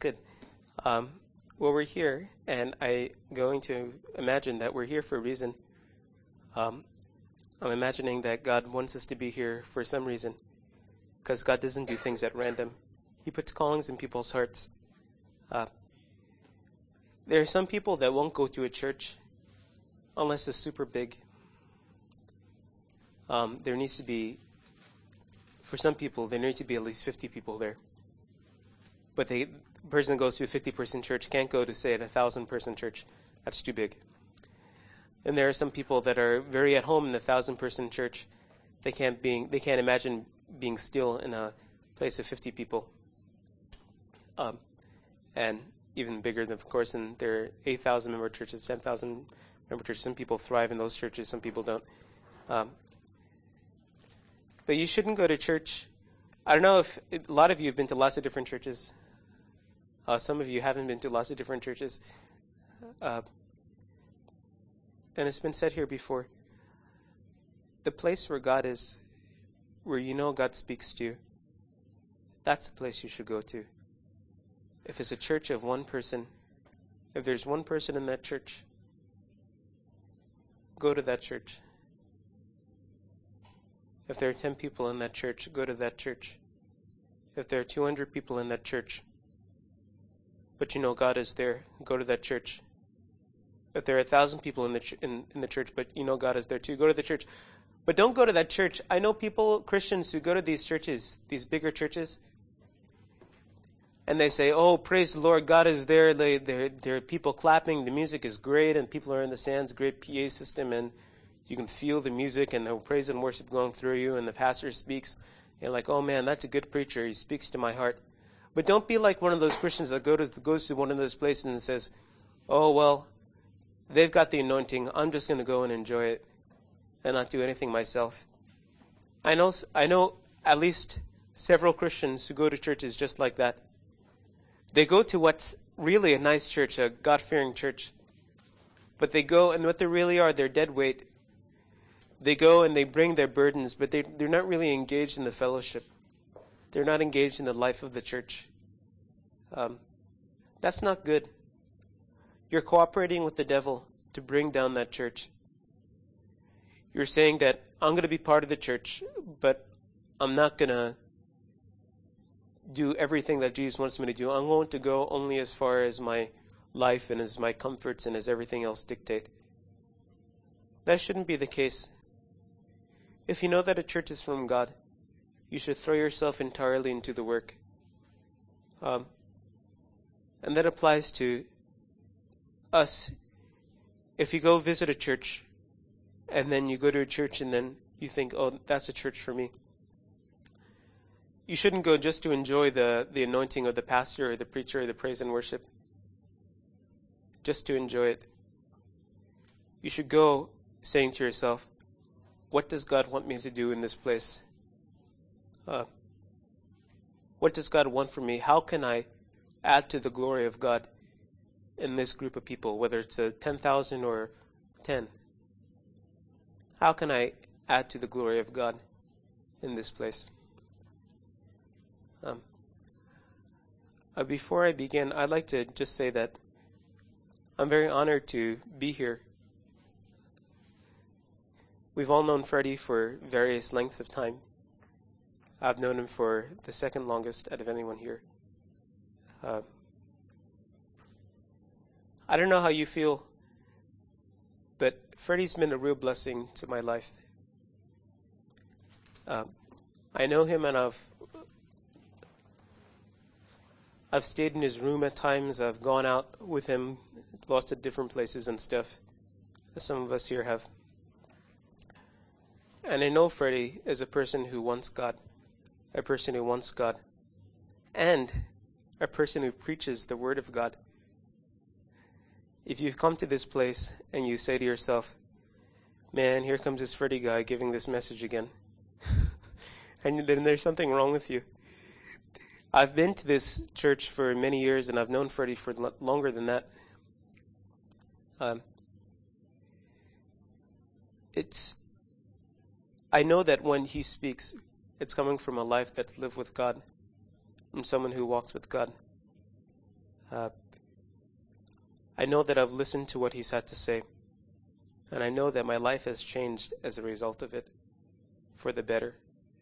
Good. Well, we're here, and I'm going to imagine that we're here for a reason. I'm imagining that God wants us to be here for some reason, because God doesn't do things at random. He puts callings in people's hearts. There are some people that won't go to a church unless it's super big. There needs to be, for some people, there need to be at least 50 people there. But the person that goes to a 50-person church can't go to, say, a 1,000-person church. That's too big. And there are some people that are very at home in the 1,000-person church. They can't imagine being still in a place of 50 people. And even bigger than, of course, and there are 8,000 member churches, 10,000 member churches. Some people thrive in those churches, some people don't. But you shouldn't go to church. I don't know if a lot of you have been to lots of different churches. Some of you haven't been to lots of different churches. And it's been said here before. The place where God is, where you know God speaks to you, that's the place you should go to. If it's a church of one person, if there's one person in that church, go to that church. If there are 10 people in that church, go to that church. If there are 200 people in that church, but you know God is there, go to that church. If there are 1,000 people in the church, but you know God is there too, go to the church. But don't go to that church. I know people, Christians, who go to these churches, these bigger churches, and they say, oh, praise the Lord, God is there. There are people clapping, the music is great, and people are in the stands, great PA system, and you can feel the music and the praise and worship going through you, and the pastor speaks. You're like, oh man, that's a good preacher. He speaks to my heart. But don't be like one of those Christians that goes to one of those places and says, oh, well, they've got the anointing. I'm just going to go and enjoy it and not do anything myself. I know at least several Christians who go to churches just like that. They go to what's really a nice church, a God-fearing church. But they go, and what they really are, they're dead weight. They go and they bring their burdens, but they're not really engaged in the fellowship. They're not engaged in the life of the church. That's not good. You're cooperating with the devil to bring down that church. You're saying that I'm going to be part of the church, but I'm not going to do everything that Jesus wants me to do. I'm going to go only as far as my life and as my comforts and as everything else dictate. That shouldn't be the case. If you know that a church is from God, you should throw yourself entirely into the work. And that applies to us. If you go visit a church, and then you go to a church and then you think, oh, that's a church for me. You shouldn't go just to enjoy the anointing of the pastor or the preacher or the praise and worship. Just to enjoy it. You should go saying to yourself, what does God want me to do in this place? What does God want from me? How can I add to the glory of God in this group of people, whether it's 10,000 or 10? How can I add to the glory of God in this place? Before I begin, I'd like to just say that I'm very honored to be here. We've all known Freddie for various lengths of time. I've known him for the second longest out of anyone here. I don't know how you feel, but Freddie's been a real blessing to my life. I know him, and I've stayed in his room at times. I've gone out with him, lots of different places and stuff, as some of us here have. And I know Freddie is a person who wants God, a person who wants God, and a person who preaches the Word of God. If you've come to this place and you say to yourself, man, here comes this Freddie guy giving this message again, and then there's something wrong with you. I've been to this church for many years, and I've known Freddie for longer than that. I know that when he speaks, it's coming from a life that's lived with God, from someone who walks with God. I know that I've listened to what he's had to say, and I know that my life has changed as a result of it, for the better.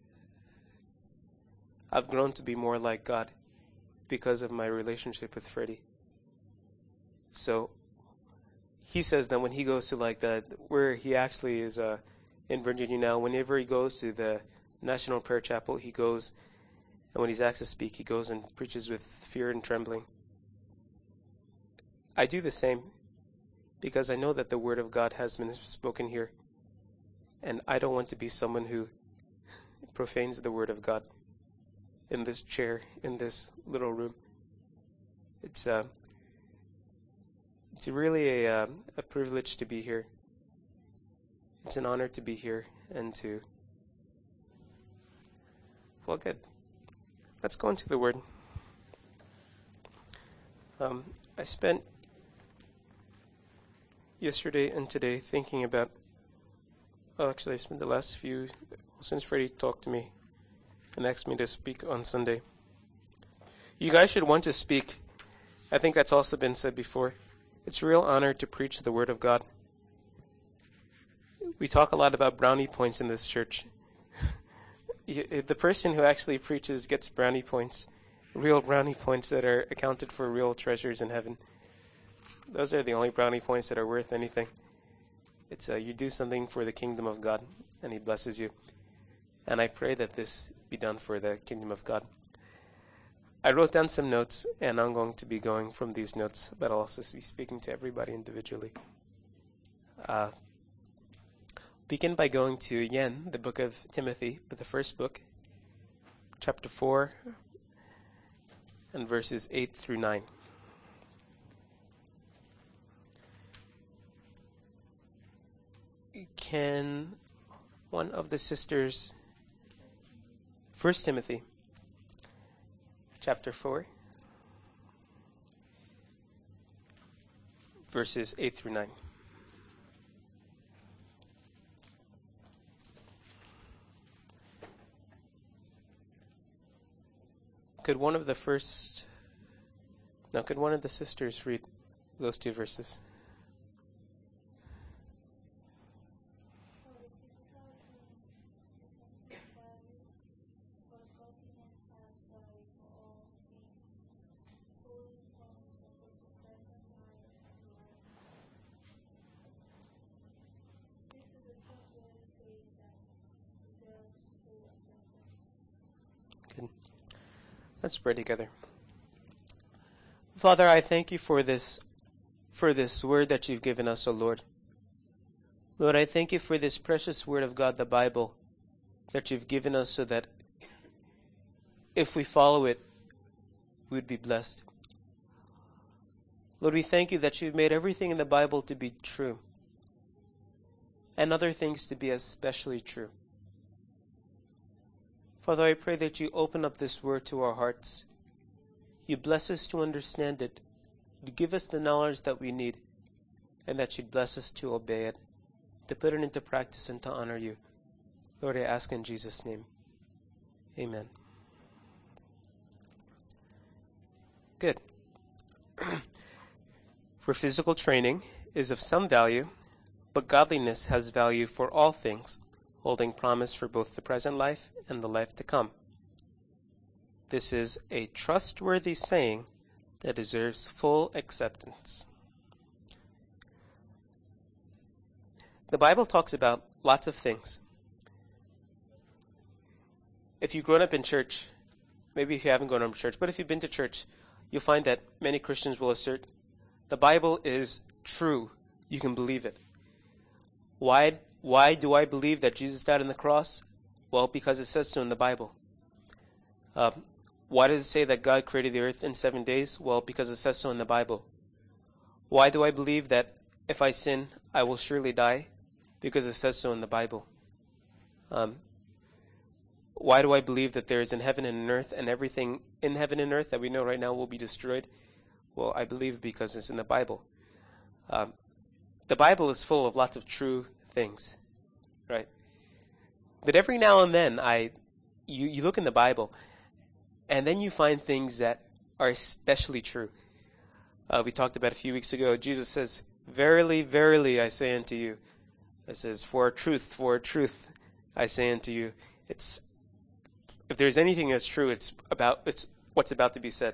I've grown to be more like God because of my relationship with Freddie. So he says that when he goes to like where he actually is in Virginia now, whenever he goes to the National Prayer Chapel, he goes, and when he's asked to speak, he goes and preaches with fear and trembling. I do the same because I know that the Word of God has been spoken here, and I don't want to be someone who profanes the Word of God in this chair, in this little room. It's really a privilege to be here. It's an honor to be here and to... Well, good. Let's go into the Word. I spent yesterday and today thinking about... I spent the last few... since Freddie talked to me and asked me to speak on Sunday. You guys should want to speak. I think that's also been said before. It's a real honor to preach the Word of God. We talk a lot about brownie points in this church. The person who actually preaches gets brownie points, real brownie points that are accounted for real treasures in heaven. Those are the only brownie points that are worth anything. It's you do something for the kingdom of God, and He blesses you. And I pray that this be done for the kingdom of God. I wrote down some notes, and I'm going to be going from these notes, but I'll also be speaking to everybody individually. Begin by going to, again, the book of Timothy, but the first book, chapter 4, and verses 8 through 9. Can one of the sisters, 1 Timothy, chapter 4, verses 8 through 9. Could one of the sisters read those two verses? Let's pray together. Father, I thank you for this word that you've given us, O Lord. Lord, I thank you for this precious word of God, the Bible, that you've given us so that if we follow it, we'd be blessed. Lord, we thank you that you've made everything in the Bible to be true, and other things to be especially true. Father, I pray that you open up this word to our hearts. You bless us to understand it. You give us the knowledge that we need, and that you'd bless us to obey it, to put it into practice and to honor you. Lord, I ask in Jesus' name. Amen. Good. For physical training is of some value, but godliness has value for all things, holding promise for both the present life and the life to come. This is a trustworthy saying that deserves full acceptance. The Bible talks about lots of things. If you've grown up in church, maybe if you haven't grown up in church, but if you've been to church, you'll find that many Christians will assert the Bible is true. You can believe it. Why do I believe that Jesus died on the cross? Well, because it says so in the Bible. Why does it say that God created the earth in 7 days? Well, because it says so in the Bible. Why do I believe that if I sin, I will surely die? Because it says so in the Bible. Why do I believe that there is in heaven and in earth, and everything in heaven and earth that we know right now will be destroyed? Well, I believe because it's in the Bible. The Bible is full of lots of true things, right? But every now and then, you look in the Bible, and then you find things that are especially true. we talked about a few weeks ago. Jesus says, "Verily, verily, I say unto you." It says, for a truth, I say unto you. It's if there's anything that's true, it's what's about to be said.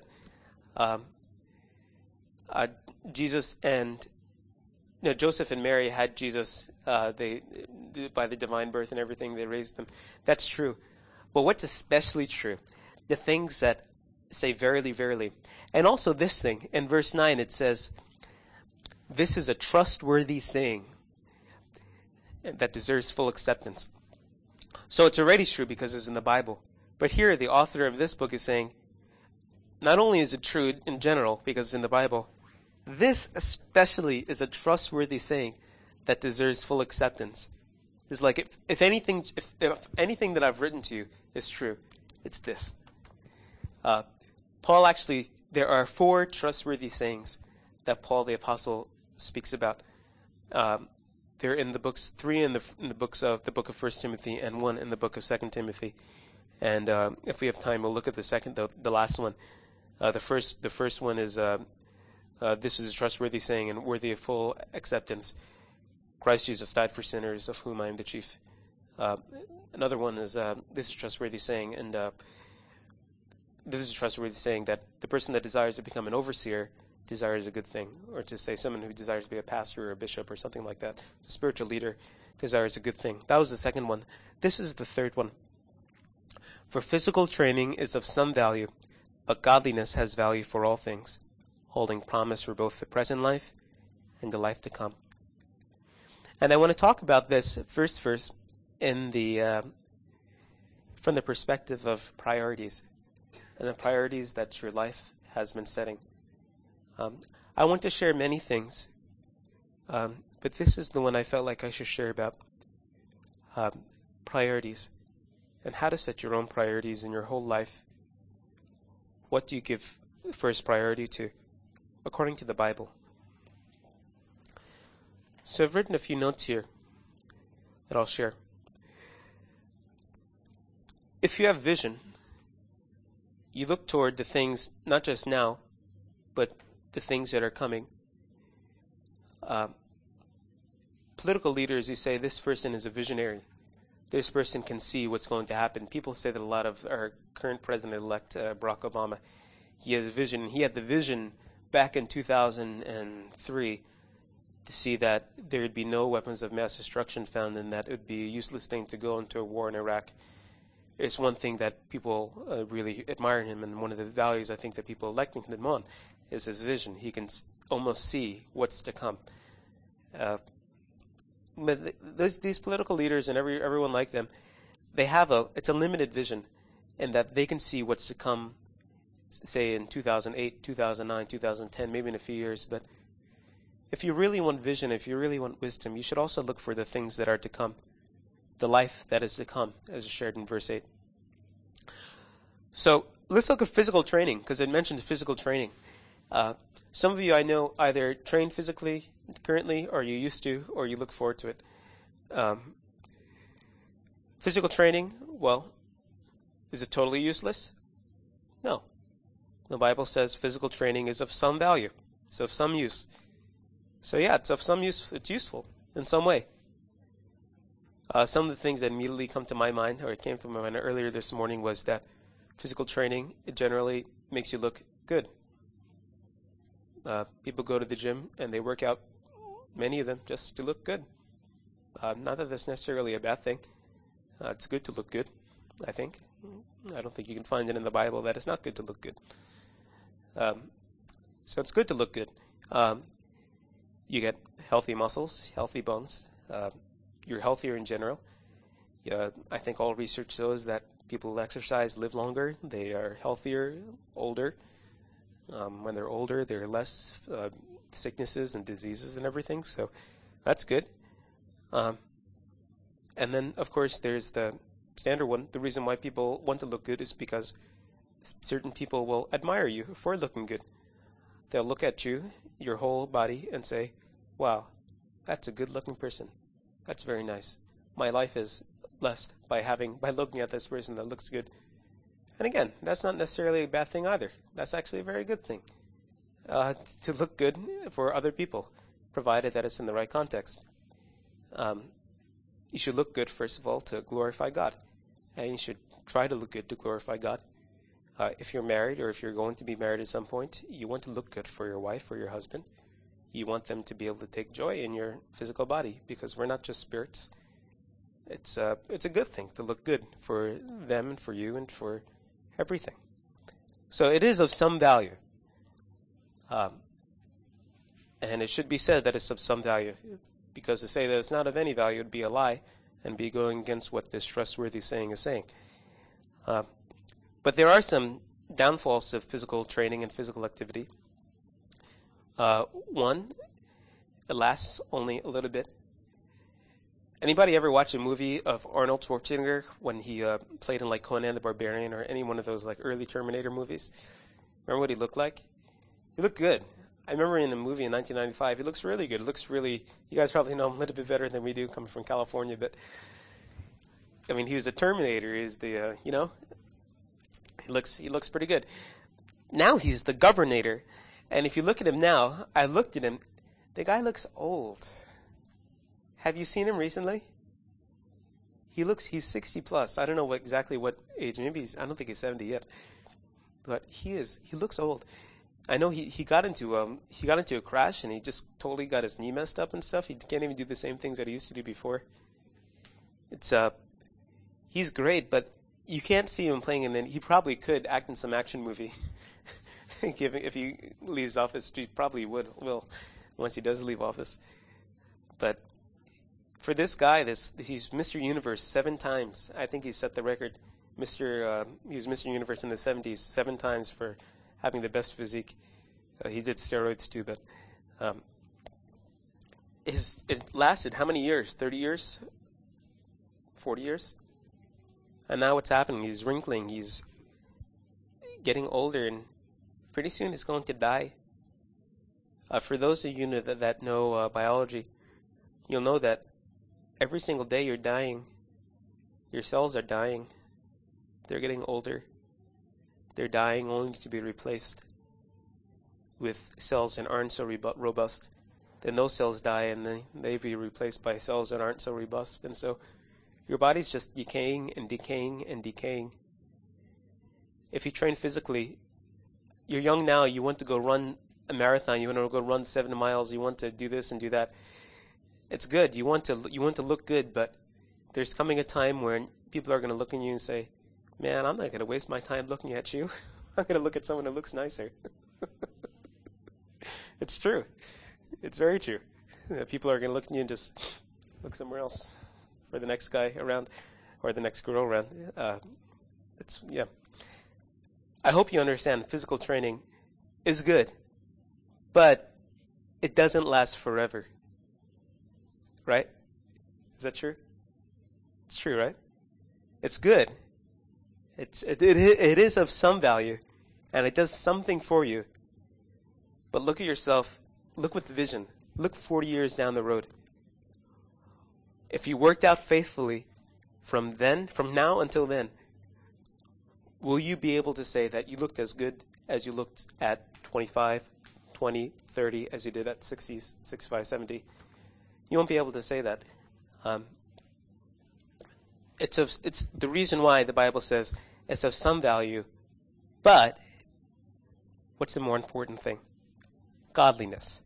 Jesus and Joseph and Mary had Jesus. They by the divine birth and everything, they raised them. That's true. But what's especially true? The things that say verily, verily. And also this thing. In verse 9 it says, this is a trustworthy saying that deserves full acceptance. So it's already true because it's in the Bible. But here the author of this book is saying, not only is it true in general because it's in the Bible, this especially is a trustworthy saying that deserves full acceptance. It's like if anything that I've written to you is true, it's this. Paul actually, there are 4 trustworthy sayings that Paul the Apostle speaks about. They're in the books, 3 in the books of the book of 1 Timothy and 1 in the book of 2 Timothy. And if we have time, we'll look at the last one. The first one is this is a trustworthy saying and worthy of full acceptance. Christ Jesus died for sinners, of whom I am the chief. Another one is this is a trustworthy saying, and this is a trustworthy saying that the person that desires to become an overseer desires a good thing, or to say someone who desires to be a pastor or a bishop or something like that, a spiritual leader, desires a good thing. That was the second one. This is the third one. For physical training is of some value, but godliness has value for all things, holding promise for both the present life and the life to come. And I want to talk about this first in from the perspective of priorities, and the priorities that your life has been setting. I want to share many things, but this is the one I felt like I should share about priorities and how to set your own priorities in your whole life. What do you give first priority to, according to the Bible? So I've written a few notes here that I'll share. If you have vision, you look toward the things, not just now, but the things that are coming. Political leaders, you say, this person is a visionary. This person can see what's going to happen. People say that a lot of our current president-elect, Barack Obama, he has a vision. He had the vision back in 2003 to see that there would be no weapons of mass destruction found, and that it would be a useless thing to go into a war in Iraq. It's one thing that people really admire in him, and one of the values I think that people electing him on is his vision. He can almost see what's to come. But these political leaders and everyone like them, it's a limited vision, in that they can see what's to come, say in 2008, 2009, 2010, maybe in a few years. But if you really want vision, if you really want wisdom, you should also look for the things that are to come, the life that is to come, as shared in verse 8. So let's look at physical training, because it mentioned physical training. Some of you I know either train physically currently, or you used to, or you look forward to it. Physical training, well, is it totally useless? No. The Bible says physical training is of some value. It's of some use. So yeah, it's of some use. It's useful in some way. Some of the things that immediately come to my mind, or it came to my mind earlier this morning, was that physical training, it generally makes you look good. People go to the gym and they work out, many of them, just to look good. Not that that's necessarily a bad thing. It's good to look good, I think. I don't think you can find it in the Bible that it's not good to look good. So it's good to look good. You get healthy muscles, healthy bones. You're healthier in general. I think all research shows that people who exercise live longer. They are healthier, older. When they're older, there are less sicknesses and diseases and everything. So that's good. And then, of course, there's the standard one. The reason why people want to look good is because certain people will admire you for looking good. They'll look at you, your whole body, and say, wow, that's a good-looking person. That's very nice. My life is blessed by looking at this person that looks good. And again, that's not necessarily a bad thing either. That's actually a very good thing. to look good for other people, provided that it's in the right context. You should look good, first of all, to glorify God. And you should try to look good to glorify God. If you're married or if you're going to be married at some point, you want to look good for your wife or your husband. You want them to be able to take joy in your physical body, because we're not just spirits. It's a good thing to look good for them and for you and for everything. So it is of some value. And it should be said that it's of some value, because to say that it's not of any value would be a lie and be going against what this trustworthy saying is saying. But there are some downfalls to physical training and physical activity. One, it lasts only a little bit. Anybody ever watch a movie of Arnold Schwarzenegger when he played in like Conan the Barbarian or any one of those like early Terminator movies? Remember what he looked like? He looked good. I remember in the movie in 1995, he looks really good. It looks really, you guys probably know him a little bit better than we do coming from California, but I mean, he was a Terminator. He's the, he looks pretty good. Now he's the Governator. And if you look at him now, I looked at him, the guy looks old. Have you seen him recently? He's 60 plus. I don't know exactly what age. Maybe I don't think he's 70 yet. But he looks old. I know he got into a crash and he just totally got his knee messed up and stuff. He can't even do the same things that he used to do before. He's great, but you can't see him playing in. He probably could act in some action movie. If he leaves office, he probably will once he does leave office. But for this guy, he's Mr. Universe 7 times. I think he set the record. He was Mr. Universe in the 70s 7 times for having the best physique. He did steroids too, but it lasted how many years? 30 years? 40 years? And now what's happening? He's wrinkling. He's getting older, and pretty soon he's going to die. For those of you that know biology, you'll know that every single day you're dying. Your cells are dying. They're getting older. They're dying only to be replaced with cells that aren't so robust. Then those cells die and they be replaced by cells that aren't so robust. And so your body's just decaying and decaying and decaying. If you train physically, you're young now, you want to go run a marathon, you want to go run 7 miles, you want to do this and do that. It's good. You want to look good, but there's coming a time when people are going to look at you and say, man, I'm not going to waste my time looking at you. I'm going to look at someone who looks nicer. It's true. It's very true. People are going to look at you and just look somewhere else for the next guy around or the next girl around. Yeah. I hope you understand physical training is good, but it doesn't last forever. Right? Is that true? It's true, right? It's good. It is of some value, and it does something for you. But look at yourself. Look with the vision. Look 40 years down the road. If you worked out faithfully from now until then, will you be able to say that you looked as good as you looked at 25, 20, 30, as you did at 60, 65, 70? You won't be able to say that. It's the reason why the Bible says it's of some value, but what's the more important thing? Godliness.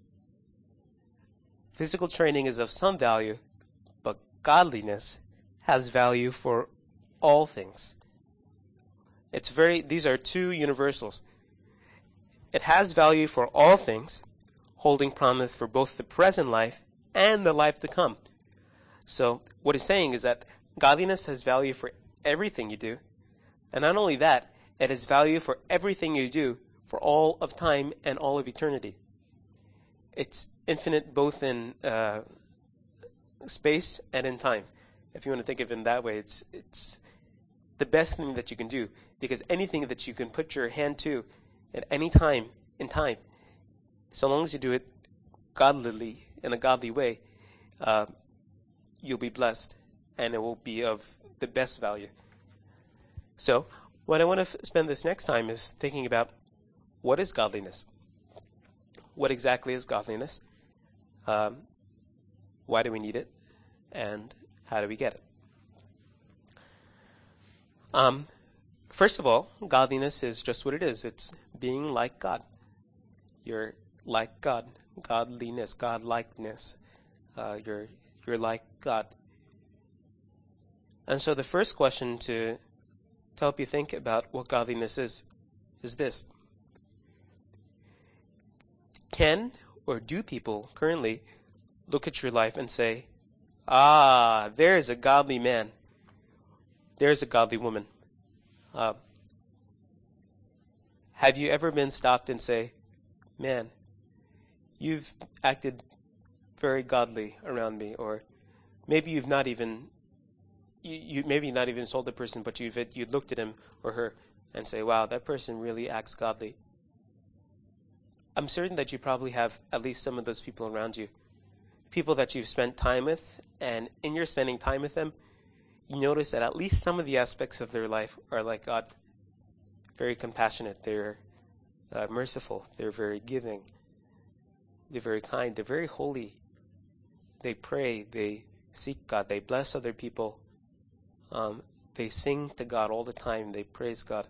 Physical training is of some value, but godliness has value for all things. These are two universals. It has value for all things, holding promise for both the present life and the life to come. So what it's saying is that godliness has value for everything you do. And not only that, it has value for everything you do for all of time and all of eternity. It's infinite both in space and in time. If you want to think of it in that way, it's the best thing that you can do, because anything that you can put your hand to at any time in time, so long as you do it godlily, in a godly way, you'll be blessed, and it will be of the best value. So what I want to spend this next time is thinking about, what is godliness? what exactly is godliness, why do we need it, and how do we get it. First of all, godliness is just what it is. It's being like God. You're like God. Godliness, godlikeness. You're like God. And so the first question to help you think about what godliness is this. Can or do people currently look at your life and say, ah, there's a godly man. There's a godly woman. Have you ever been stopped and say, man, you've acted very godly around me, or maybe you've not even maybe not even told the person, but you looked at him or her and say, wow, that person really acts godly. I'm certain that you probably have at least some of those people around you, people that you've spent time with, and in your spending time with them, you notice that at least some of the aspects of their life are like God. Very compassionate, they're merciful, they're very giving, they're very kind, they're very holy. They pray, they seek God, they bless other people. They sing to God all the time, they praise God.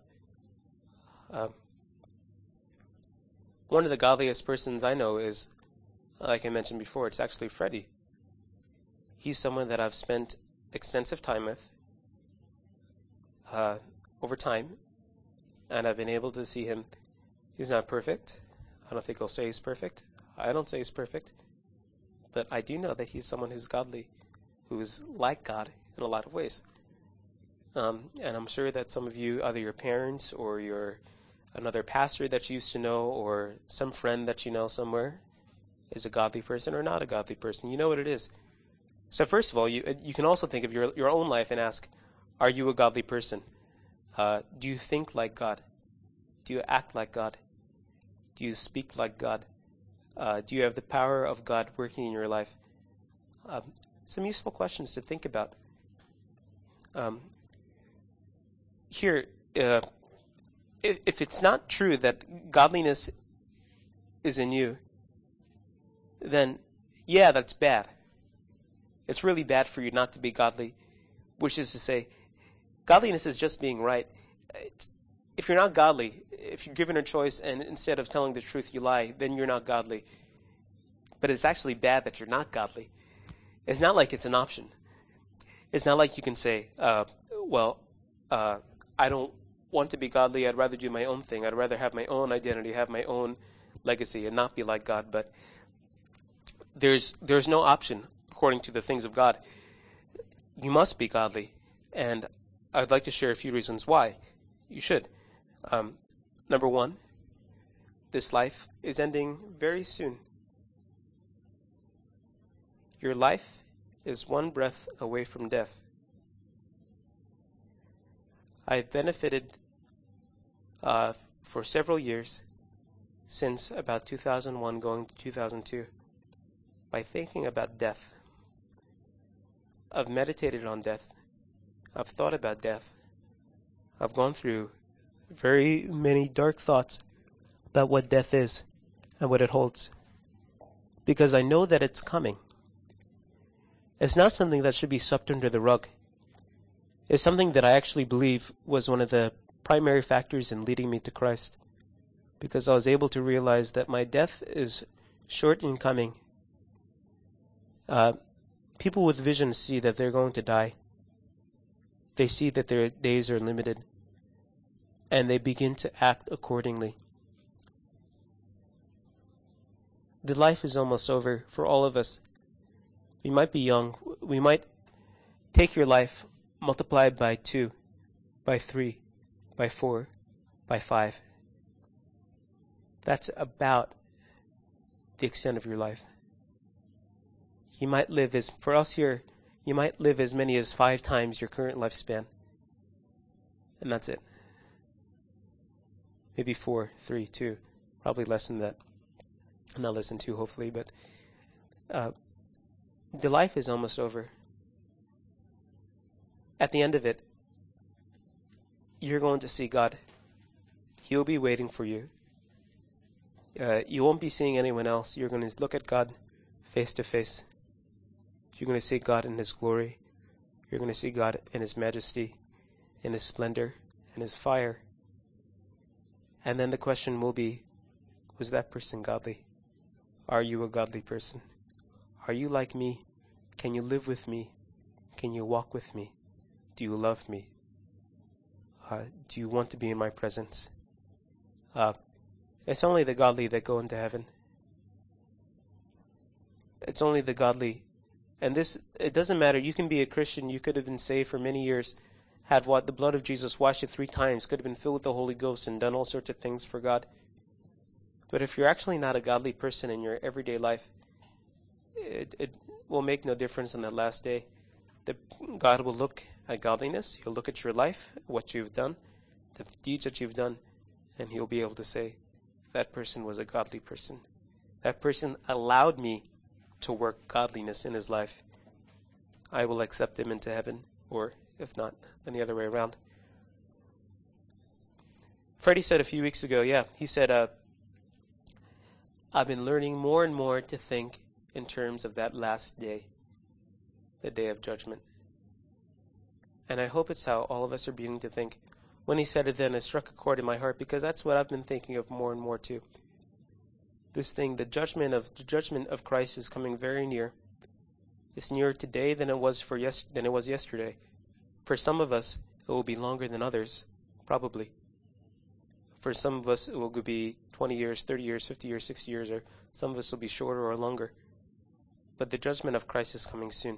One of the godliest persons I know is, like I mentioned before, it's actually Freddie. He's someone that I've spent extensive time with over time, and I've been able to see him. He's not perfect. I don't think he'll say he's perfect. I don't say he's perfect. But I do know that he's someone who's godly, who's like God in a lot of ways. And I'm sure that some of you, either your parents or another pastor that you used to know, or some friend that you know somewhere, is a godly person or not a godly person. You know what it is. So first of all, you can also think of your own life and ask, are you a godly person? Do you think like God? Do you act like God? Do you speak like God? Do you have the power of God working in your life? Some useful questions to think about. Here, if it's not true that godliness is in you, then yeah, that's bad. It's really bad for you not to be godly, which is to say, godliness is just being right. If you're not godly, if you're given a choice and instead of telling the truth you lie, then you're not godly. But it's actually bad that you're not godly. It's not like it's an option. It's not like you can say, I don't want to be godly. I'd rather do my own thing. I'd rather have my own identity, have my own legacy, and not be like God. But there's no option according to the things of God. You must be godly. And I'd like to share a few reasons why you should. Number one, this life is ending very soon. Your life is one breath away from death. I've benefited for several years, since about 2001 going to 2002, by thinking about death. I've meditated on death. I've thought about death. I've gone through very many dark thoughts about what death is and what it holds, because I know that it's coming. It's not something that should be swept under the rug. It's something that I actually believe was one of the primary factors in leading me to Christ, because I was able to realize that my death is short in coming. People with vision see that they're going to die. They see that their days are limited, and they begin to act accordingly. The life is almost over for all of us. We might be young. We might take your life, multiply it by 2, by 3, by 4, by 5. That's about the extent of your life. You might live for us here, you might live as many as 5 times your current lifespan. And that's it. Maybe 4, 3, 2, probably less than that. Not less than 2, hopefully, but the life is almost over. At the end of it, you're going to see God. He'll be waiting for you. You won't be seeing anyone else. You're going to look at God face to face. You're going to see God in His glory. You're going to see God in His majesty, in His splendor, in His fire. And then the question will be, was that person godly? Are you a godly person? Are you like me? Can you live with me? Can you walk with me? Do you love me? Do you want to be in my presence? It's only the godly that go into heaven. It's only the godly. And it doesn't matter. You can be a Christian. You could have been saved for many years, had the blood of Jesus washed you 3 times, could have been filled with the Holy Ghost and done all sorts of things for God. But if you're actually not a godly person in your everyday life, it will make no difference on that last day. God will look at godliness. He'll look at your life, what you've done, the deeds that you've done, and He'll be able to say, that person was a godly person. That person allowed me to work godliness in his life. I will accept him into heaven, or if not, then the other way around. Freddie said a few weeks ago, he said, I've been learning more and more to think in terms of that last day, the day of judgment. And I hope it's how all of us are beginning to think. When he said it then, it struck a chord in my heart, because that's what I've been thinking of more and more too. This thing, the judgment of Christ is coming very near. It's nearer today than it was yesterday. For some of us, it will be longer than others, probably. For some of us, it will be 20 years, 30 years, 50 years, 60 years, or some of us will be shorter or longer. But the judgment of Christ is coming soon.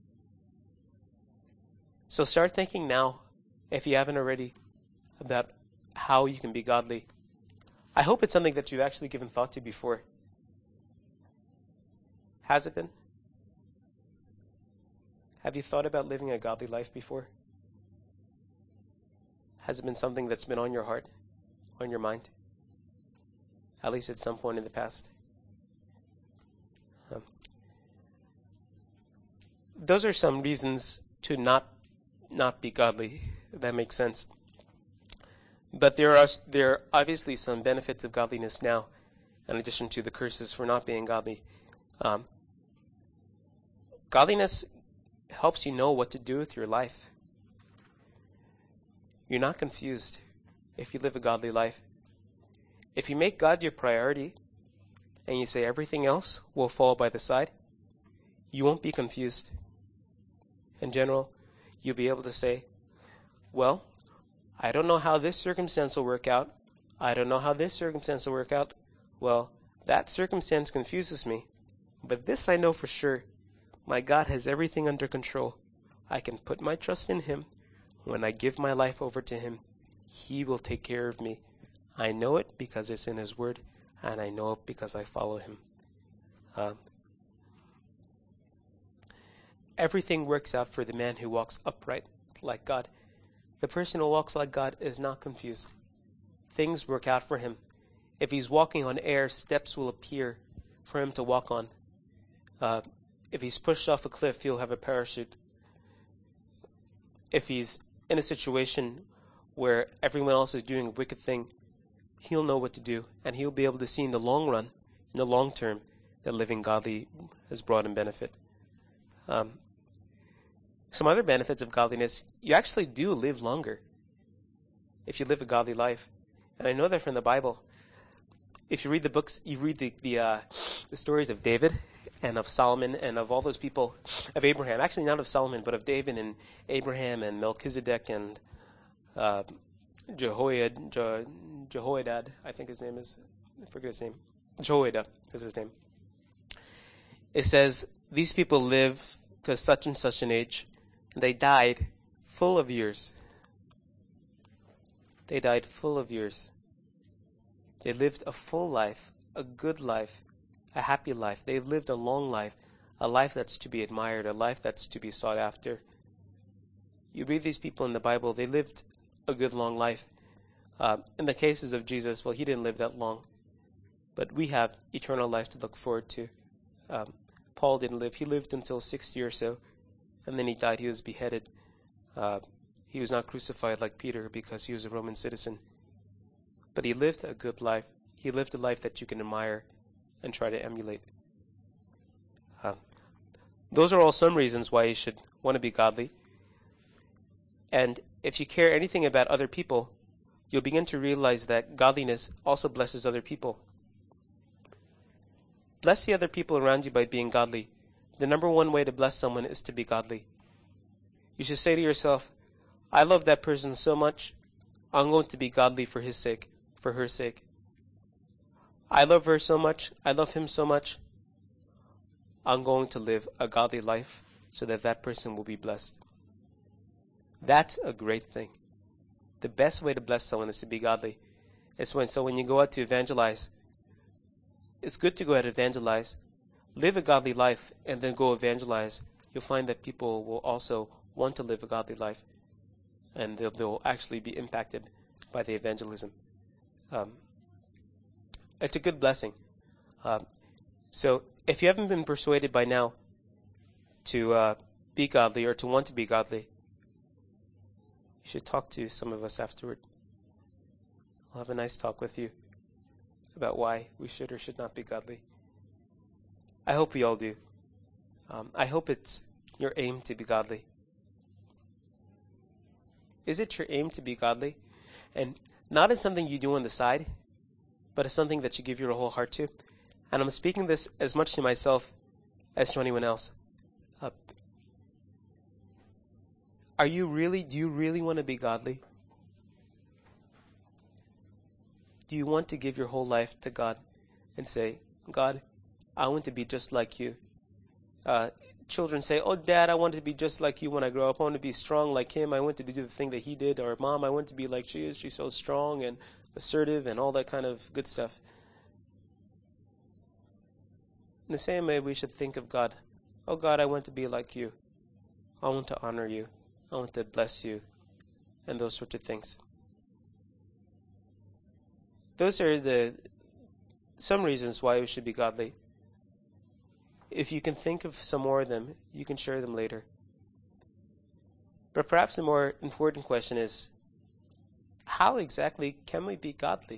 So start thinking now, if you haven't already, about how you can be godly. I hope it's something that you've actually given thought to before. Has it been? Have you thought about living a godly life before? Has it been something that's been on your heart, on your mind? At least at some point in the past. Those are some reasons to not be godly, if that makes sense. But there are obviously some benefits of godliness now, in addition to the curses for not being godly. Godliness helps you know what to do with your life. You're not confused if you live a godly life. If you make God your priority, and you say everything else will fall by the side, you won't be confused. In general, you'll be able to say, well, I don't know how this circumstance will work out. I don't know how this circumstance will work out. Well, that circumstance confuses me. But this I know for sure. My God has everything under control. I can put my trust in Him. When I give my life over to Him, He will take care of me. I know it because it's in His Word, and I know it because I follow Him. Everything works out for the man who walks upright like God. The person who walks like God is not confused. Things work out for him. If he's walking on air, steps will appear for him to walk on. If he's pushed off a cliff, he'll have a parachute. If he's in a situation where everyone else is doing a wicked thing, he'll know what to do, and he'll be able to see in the long run, in the long term, that living godly has brought him benefit. Some other benefits of godliness, you actually do live longer if you live a godly life. And I know that from the Bible. If you read the books, you read the stories of David and of Solomon and of all those people, of Abraham. Actually, not of Solomon, but of David and Abraham and Melchizedek and Jehoiada, I think his name is. I forget his name. Jehoiada is his name. It says, these people live to such and such an age, and they died full of years. They died full of years. They lived a full life, a good life, a happy life. They lived a long life, a life that's to be admired, a life that's to be sought after. You read these people in the Bible, they lived a good long life. In the cases of Jesus, well, he didn't live that long. But we have eternal life to look forward to. Paul didn't live. He lived until 60 or so, and then he died. He was beheaded. He was not crucified like Peter because he was a Roman citizen. But he lived a good life. He lived a life that you can admire and try to emulate. Those are all some reasons why you should want to be godly. And if you care anything about other people, you'll begin to realize that godliness also blesses other people. Bless the other people around you by being godly. The number one way to bless someone is to be godly. You should say to yourself, I love that person so much, I'm going to be godly for his sake, for her sake. I love her so much, I love him so much, I'm going to live a godly life so that that person will be blessed. That's a great thing. The best way to bless someone is to be godly. So when you go out to evangelize, it's good to go out and evangelize, live a godly life, and then go evangelize. You'll find that people will also want to live a godly life, and they'll actually be impacted by the evangelism. It's a good blessing. So if you haven't been persuaded by now to be godly or to want to be godly, you should talk to some of us afterward. I'll have a nice talk with you about why we should or should not be godly. I hope we all do. I hope it's your aim to be godly. Is it your aim to be godly? And not as something you do on the side, but as something that you give your whole heart to. And I'm speaking this as much to myself as to anyone else. Do you really want to be godly? Do you want to give your whole life to God and say, God, I want to be just like you? Children say, oh, Dad, I want to be just like you when I grow up. I want to be strong like him. I want to do the thing that he did. Or, Mom, I want to be like she is. She's so strong and assertive and all that kind of good stuff. In the same way, we should think of God. Oh, God, I want to be like you. I want to honor you. I want to bless you. And those sorts of things. Those are some reasons why we should be godly. If you can think of some more of them, you can share them later. But perhaps the more important question is, how exactly can we be godly?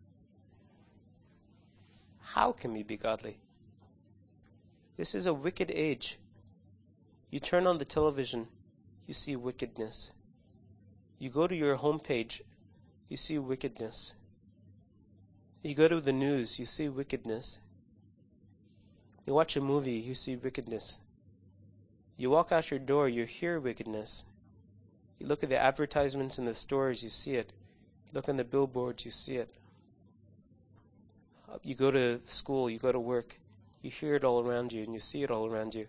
How can we be godly? This is a wicked age. You turn on the television, you see wickedness. You go to your homepage, you see wickedness. You go to the news, you see wickedness. You watch a movie, you see wickedness. You walk out your door, you hear wickedness. You look at the advertisements in the stores, you see it. You look on the billboards, you see it. You go to school, you go to work, you hear it all around you, and you see it all around you.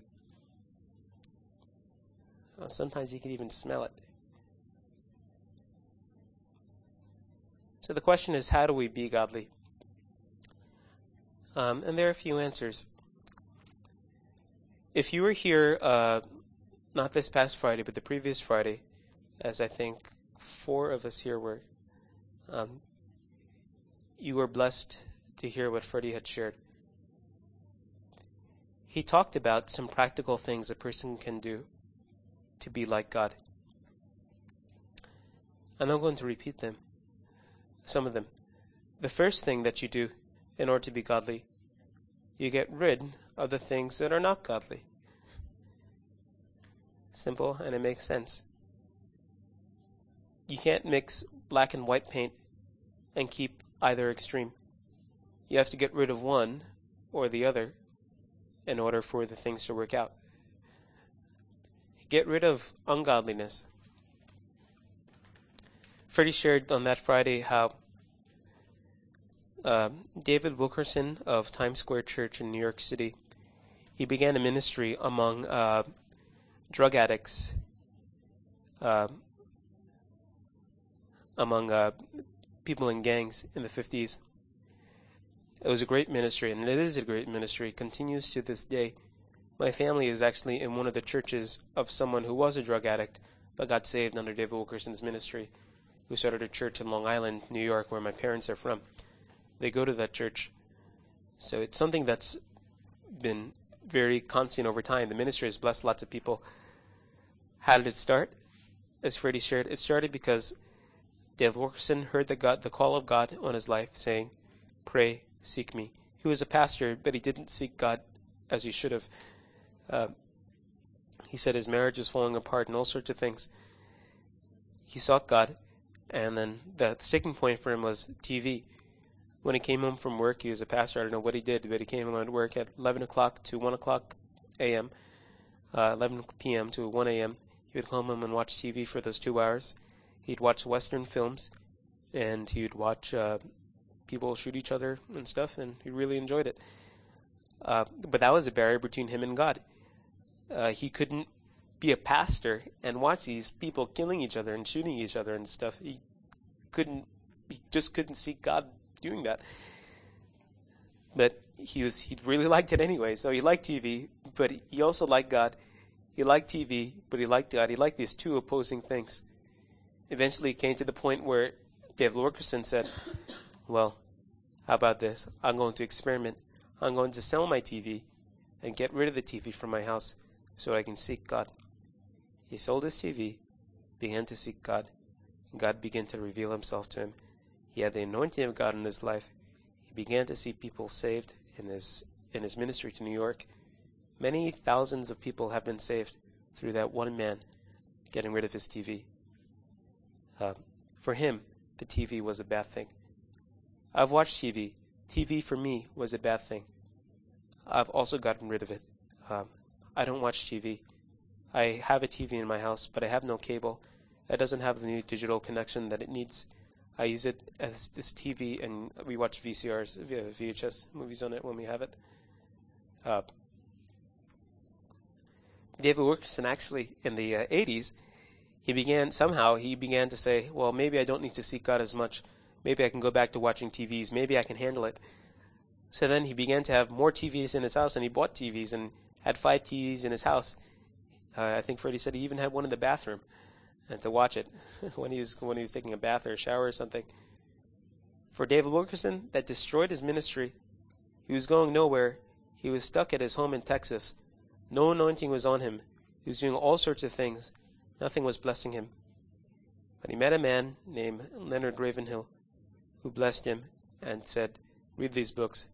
Sometimes you can even smell it. So the question is, how do we be godly? And there are a few answers. If you were here, not this past Friday, but the previous Friday, as I think 4 of us here were, you were blessed to hear what Freddie had shared. He talked about some practical things a person can do to be like God. I'm not going to repeat them, some of them. The first thing that you do in order to be godly, you get rid of the things that are not godly. Simple, and it makes sense. You can't mix black and white paint and keep either extreme. You have to get rid of one or the other in order for the things to work out. Get rid of ungodliness. Freddie shared on that Friday how David Wilkerson of Times Square Church in New York City, he began a ministry among drug addicts, among people in gangs in the 50s. It was a great ministry, and it is a great ministry. It continues to this day. My family is actually in one of the churches of someone who was a drug addict, but got saved under David Wilkerson's ministry, who started a church in Long Island, New York, where my parents are from. They go to that church. So it's something that's been very constant over time. The ministry has blessed lots of people. How did it start? As Freddie shared, it started because Dave Wilkerson heard the call of God on his life, saying, pray, seek me. He was a pastor, but he didn't seek God as he should have. He said his marriage was falling apart and all sorts of things. He sought God, and then the sticking point for him was TV. When he came home from work, he was a pastor. I don't know what he did, but he came home at work at 11 o'clock to 1 o'clock a.m., 11 p.m. to 1 a.m. He would come home and watch TV for those 2 hours. He'd watch Western films, and he'd watch people shoot each other and stuff, and he really enjoyed it. But that was a barrier between him and God. He couldn't be a pastor and watch these people killing each other and shooting each other and stuff. He just couldn't see God doing that. But he really liked it anyway. So he liked TV, but he also liked God. He liked TV, but he liked God. He liked these two opposing things. Eventually it came to the point where Dave Wilkerson said, well, how about this? I'm going to experiment. I'm going to sell my TV and get rid of the TV from my house so I can seek God. He sold his TV, began to seek God. God began to reveal himself to him. He had the anointing of God in his life. He began to see people saved in his ministry to New York. Many thousands of people have been saved through that one man getting rid of his TV. For him, the TV was a bad thing. I've watched TV. TV for me was a bad thing. I've also gotten rid of it. I don't watch TV. I have a TV in my house, but I have no cable. It doesn't have the new digital connection that it needs. I use it as this TV, and we watch VCRs, VHS movies on it when we have it. David Wilkerson, actually, in the 80s, he began to say, well, maybe I don't need to seek God as much. Maybe I can go back to watching TVs. Maybe I can handle it. So then he began to have more TVs in his house, and he bought TVs and had 5 TVs in his house. I think Freddie said he even had one in the bathroom and to watch it when he was taking a bath or a shower or something. For David Wilkerson, that destroyed his ministry. He was going nowhere. He was stuck at his home in Texas. No anointing was on him. He was doing all sorts of things. Nothing was blessing him. But he met a man named Leonard Ravenhill who blessed him and said, read these books.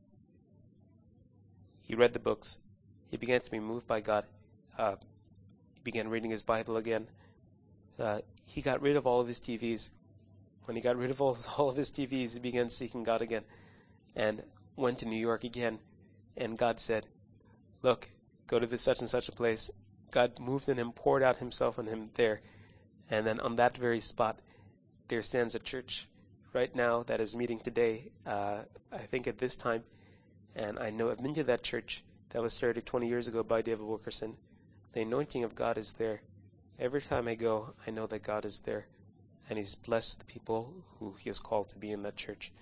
He read the books. He began to be moved by God. He began reading his Bible again. He got rid of all of his TVs. When he got rid of all of his TVs, he began seeking God again and went to New York again. And God said, look, go to this such and such a place. God moved in him, poured out himself on him there. And then on that very spot, there stands a church right now that is meeting today, I think at this time. And I know I've been to that church that was started 20 years ago by David Wilkerson. The anointing of God is there. Every time I go, I know that God is there. And he's blessed the people who he has called to be in that church.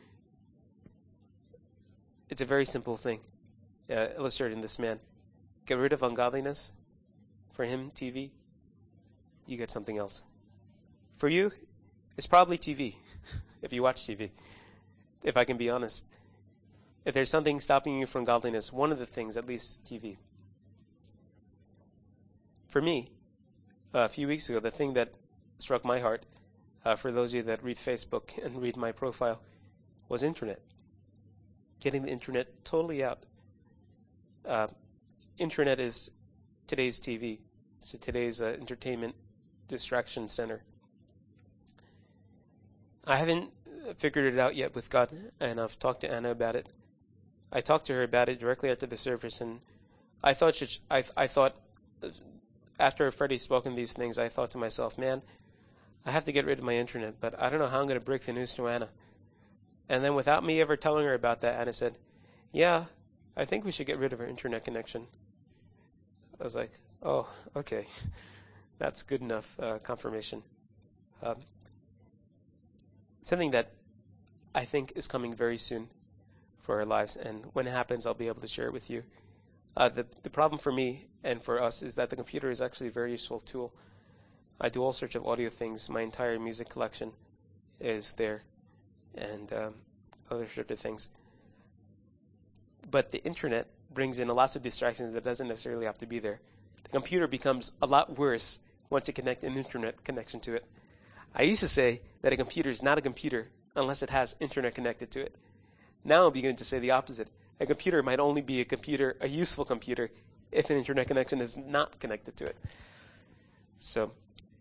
It's a very simple thing, illustrated in this man. Get rid of ungodliness. For him, TV. You get something else. For you, it's probably TV, if you watch TV, if I can be honest. If there's something stopping you from godliness, one of the things, at least, TV. For me, a few weeks ago, the thing that struck my heart, for those of you that read Facebook and read my profile, was internet. Getting the internet totally out. Internet is today's TV. It's today's entertainment distraction center. I haven't figured it out yet with God, and I've talked to Anna about it. I talked to her about it directly after the service, and I thought after Freddie spoken these things, I thought to myself, man, I have to get rid of my internet, but I don't know how I'm going to break the news to Anna. And then without me ever telling her about that, Anna said, yeah, I think we should get rid of our internet connection. I was like, oh, okay. That's good enough confirmation. Something that I think is coming very soon for our lives, and when it happens, I'll be able to share it with you. The problem for me and for us is that the computer is actually a very useful tool. I do all sorts of audio things. My entire music collection is there, and other sorts of things. But the internet brings in lots of distractions that doesn't necessarily have to be there. The computer becomes a lot worse once you connect an internet connection to it. I used to say that a computer is not a computer unless it has internet connected to it. Now I'm beginning to say the opposite. A computer might only be a useful computer, if an internet connection is not connected to it. So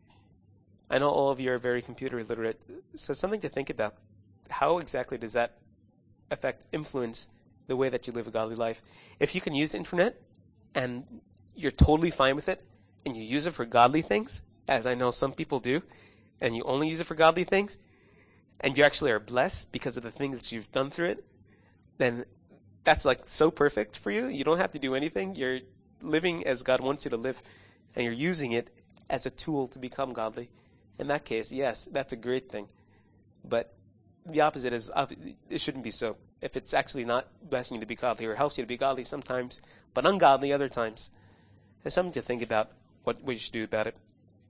I know all of you are very computer literate, so something to think about. How exactly does that influence the way that you live a godly life? If you can use the internet and you're totally fine with it, and you use it for godly things, as I know some people do, and you only use it for godly things, and you actually are blessed because of the things that you've done through it, then that's like so perfect for you. You don't have to do anything. You're living as God wants you to live, and you're using it as a tool to become godly. In that case, yes, that's a great thing. But the opposite is, it shouldn't be so. If it's actually not blessing you to be godly or helps you to be godly sometimes, but ungodly other times, there's something to think about what we should do about it.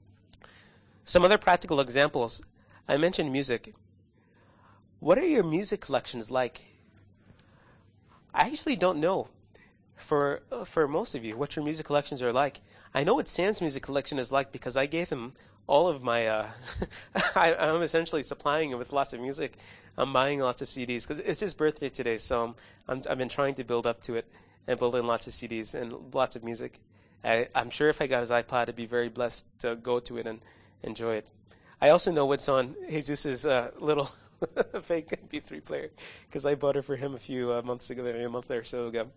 Some other practical examples. I mentioned music. What are your music collections like? I actually don't know for most of you what your music collections are like. I know what Sam's music collection is like because I gave him all of my, I'm essentially supplying him with lots of music. I'm buying lots of CDs because it's his birthday today, so I've been trying to build up to it and build in lots of CDs and lots of music. I'm sure if I got his iPod, I'd be very blessed to go to it and enjoy it. I also know what's on Jesus' little fake MP3 player because I bought it for him a few months ago, maybe a month or so ago.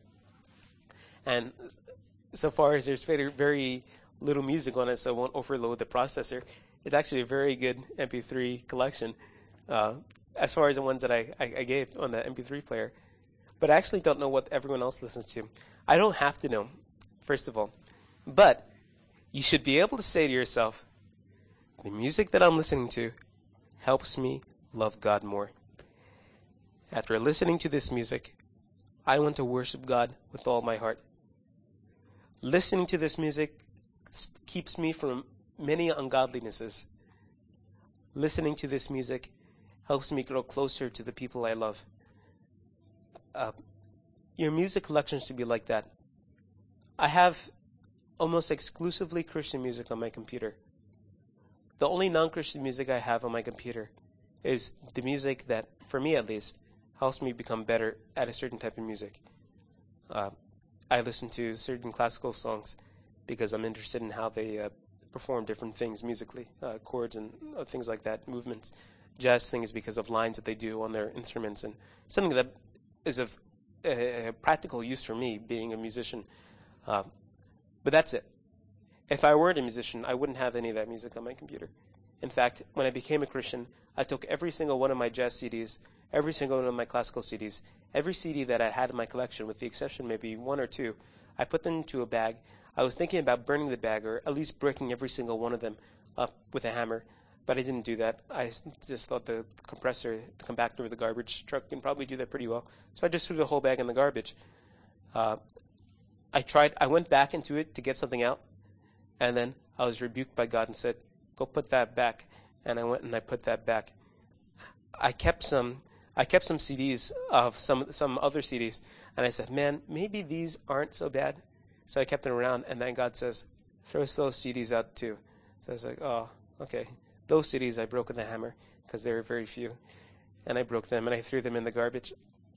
And so far as there's very little music on it, so it won't overload the processor, it's actually a very good MP3 collection as far as the ones that I gave on the MP3 player. But I actually don't know what everyone else listens to. I don't have to know, first of all. But you should be able to say to yourself, the music that I'm listening to helps me love God more. After listening to this music, I want to worship God with all my heart. Listening to this music keeps me from many ungodlinesses. Listening to this music helps me grow closer to the people I love. Your music collection should be like that. I have almost exclusively Christian music on my computer. The only non-Christian music I have on my computer is the music that, for me at least, helps me become better at a certain type of music. I listen to certain classical songs because I'm interested in how they perform different things musically, chords and things like that, movements. Jazz things because of lines that they do on their instruments, and something that is of practical use for me, being a musician. But that's it. If I weren't a musician, I wouldn't have any of that music on my computer. In fact, when I became a Christian, I took every single one of my jazz CDs, every single one of my classical CDs, every CD that I had in my collection, with the exception maybe one or two, I put them into a bag. I was thinking about burning the bag or at least breaking every single one of them up with a hammer, but I didn't do that. I just thought the compressor, the compactor of the garbage truck can probably do that pretty well. So I just threw the whole bag in the garbage. I went back into it to get something out, and then I was rebuked by God and said, go put that back. And I went and I put that back. I kept some CDs of some other CDs, and I said, man, maybe these aren't so bad. So I kept them around, and then God says, throw those CDs out too. So I was like, oh, okay. Those CDs I broke with a hammer because there were very few, and I broke them and I threw them in the garbage.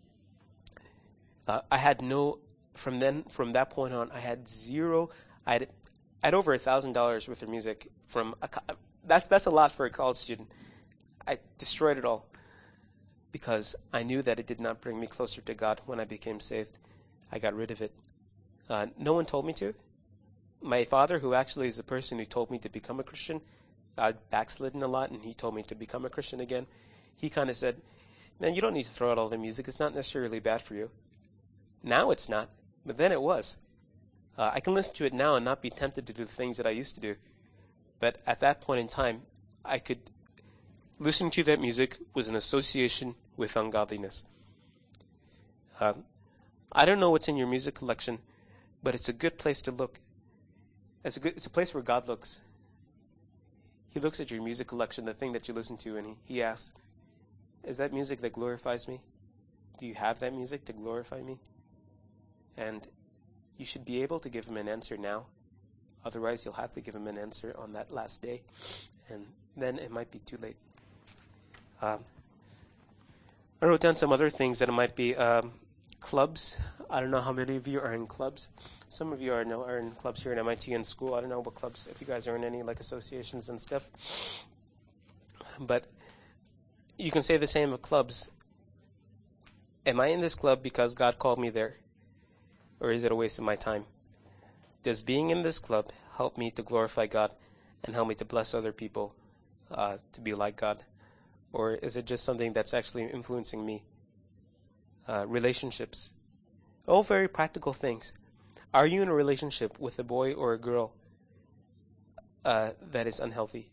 I had from that point on, I had zero. I had over $1,000 worth of music from that's a lot for a college student. I destroyed it all because I knew that it did not bring me closer to God when I became saved. I got rid of it. No one told me to. My father, who actually is the person who told me to become a Christian, I'd backslidden a lot, and he told me to become a Christian again. He kind of said, man, you don't need to throw out all the music. It's not necessarily bad for you. Now it's not, but then it was. I can listen to it now and not be tempted to do the things that I used to do. But at that point in time, listening to that music was an association with ungodliness. I don't know what's in your music collection, but it's a good place to look. It's a place where God looks. He looks at your music collection, the thing that you listen to, and he asks, is that music that glorifies me? Do you have that music to glorify me? And you should be able to give him an answer now. Otherwise, you'll have to give him an answer on that last day, and then it might be too late. I wrote down some other things that it might be clubs. I don't know how many of you are in clubs. Some of you are in clubs here at MIT in school. I don't know what clubs, if you guys are in any like associations and stuff. But you can say the same of clubs. Am I in this club because God called me there? Or is it a waste of my time? Does being in this club help me to glorify God and help me to bless other people to be like God? Or is it just something that's actually influencing me? Relationships. All very practical things. Are you in a relationship with a boy or a girl that is unhealthy?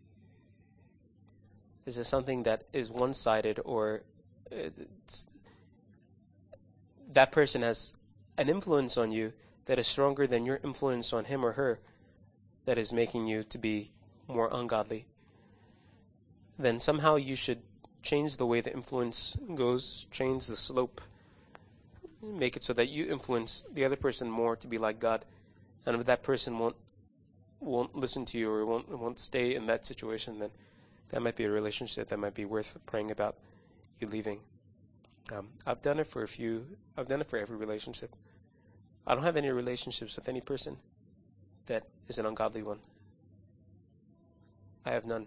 Is it something that is one-sided, or that person has an influence on you that is stronger than your influence on him or her, that is making you to be more ungodly? Then somehow you should change the way the influence goes, change the slope, make it so that you influence the other person more to be like God, and if that person won't listen to you or won't stay in that situation, then that might be a relationship that might be worth praying about you leaving. I've done it for every relationship. I don't have any relationships with any person that is an ungodly one. I have none.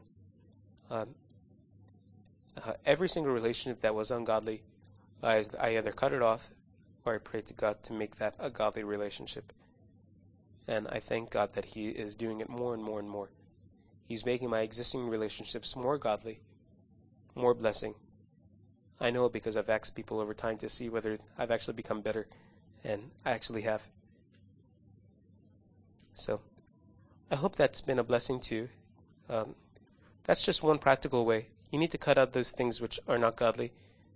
Every single relationship that was ungodly, I either cut it off or I prayed to God to make that a godly relationship. And I thank God that He is doing it more and more and more. He's making my existing relationships more godly, more blessing. I know it because I've asked people over time to see whether I've actually become better, and I actually have. So, I hope that's been a blessing to you. That's just one practical way. You need to cut out those things which are not godly.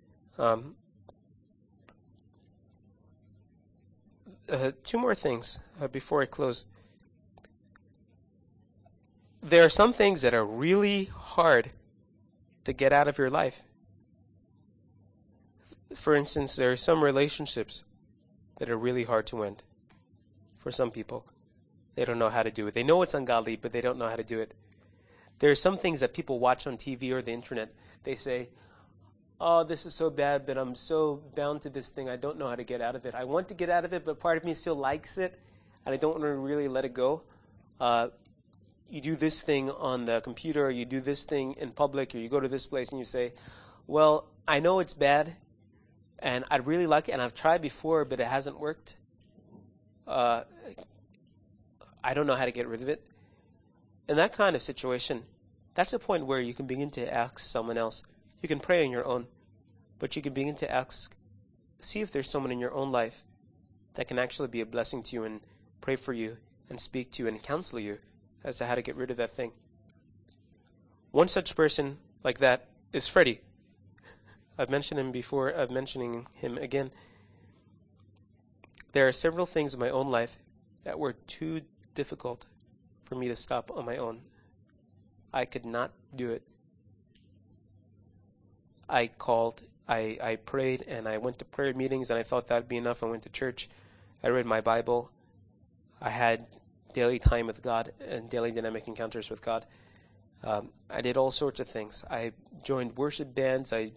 Two more things before I close. There are some things that are really hard to get out of your life. For instance, there are some relationships that are really hard to end for some people. They don't know how to do it. They know it's ungodly, but they don't know how to do it. There are some things that people watch on TV or the internet. They say, oh, this is so bad, but I'm so bound to this thing, I don't know how to get out of it. I want to get out of it, but part of me still likes it, and I don't want to really let it go. You do this thing on the computer, or you do this thing in public, or you go to this place and you say, well, I know it's bad, and I'd really like it, and I've tried before, but it hasn't worked. I don't know how to get rid of it. In that kind of situation, that's a point where you can begin to ask someone else. You can pray on your own, but you can begin to ask, see if there's someone in your own life that can actually be a blessing to you and pray for you and speak to you and counsel you as to how to get rid of that thing. One such person like that is Freddie. I've mentioned him before. I'm mentioning him again. There are several things in my own life that were too difficult for me to stop on my own. I could not do it. I called, I prayed, and I went to prayer meetings, and I thought that'd be enough. I went to church. I read my Bible. I had daily time with God and daily dynamic encounters with God. I did all sorts of things. I joined worship bands. I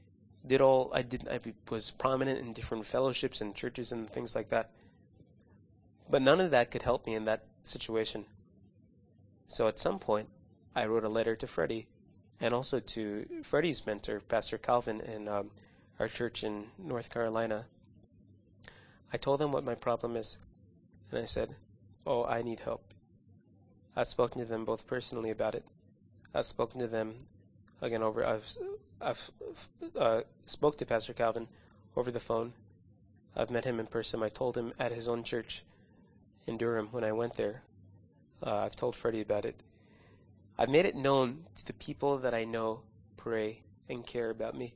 was prominent in different fellowships and churches and things like that. But none of that could help me in that situation. So at some point, I wrote a letter to Freddie, and also to Freddie's mentor, Pastor Calvin, in our church in North Carolina. I told him what my problem is, and I said, oh, I need help. I've spoken to them both personally about it. I've spoken to them again I've spoke to Pastor Calvin over the phone. I've met him in person. I told him at his own church in Durham when I went there. I've told Freddie about it. I've made it known to the people that I know pray and care about me.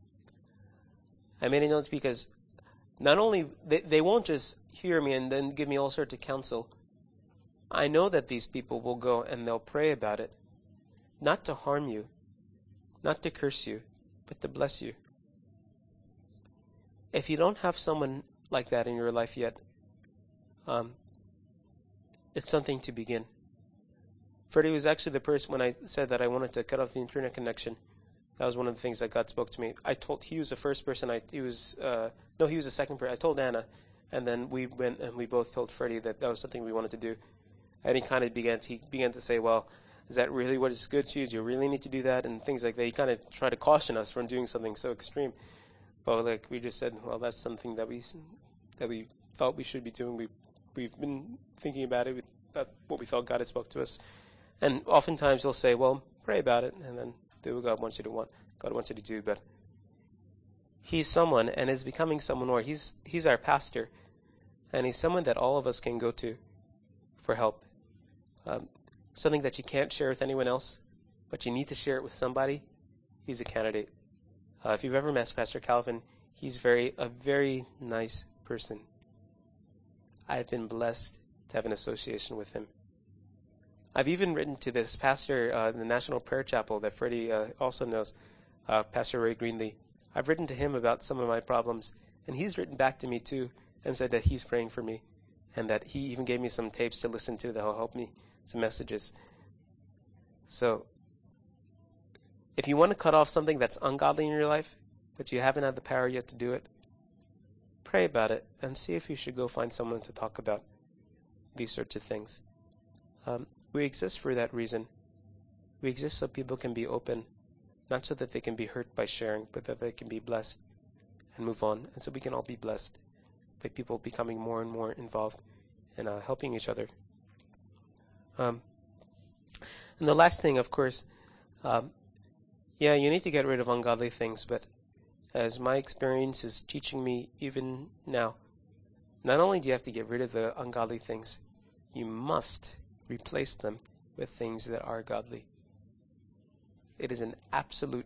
I made it known because not only they won't just hear me and then give me all sorts of counsel. I know that these people will go and they'll pray about it, not to harm you, not to curse you, but to bless you. If you don't have someone like that in your life yet, it's something to begin. Freddie was actually the person when I said that I wanted to cut off the internet connection. That was one of the things that God spoke to me. He was the first person. He was the second person. I told Anna, and then we went and we both told Freddie that was something we wanted to do. And he kind of began to say, well, is that really what is good to you? Do you really need to do that? And things like that. He kind of tried to caution us from doing something so extreme. But like we just said, well, that's something that we thought we should be doing. We've been thinking about it. That's what we thought God had spoke to us. And oftentimes he'll say, well, pray about it, and then do what God wants you to do. But he's someone, and is becoming someone more. He's our pastor, and he's someone that all of us can go to for help. Something that you can't share with anyone else, but you need to share it with somebody. He's a candidate. If you've ever met Pastor Calvin, he's a very nice person. I've been blessed to have an association with him. I've even written to this pastor in the National Prayer Chapel that Freddie also knows, Pastor Ray Greenlee. I've written to him about some of my problems, and he's written back to me too and said that he's praying for me, and that he even gave me some tapes to listen to that will help me, some messages. So, if you want to cut off something that's ungodly in your life, but you haven't had the power yet to do it, pray about it and see if you should go find someone to talk about these sorts of things. We exist for that reason. We exist so people can be open, not so that they can be hurt by sharing, but that they can be blessed and move on. And so we can all be blessed by people becoming more and more involved in helping each other. And the last thing, of course, you need to get rid of ungodly things, but as my experience is teaching me even now, not only do you have to get rid of the ungodly things, you must replace them with things that are godly. It is an absolute.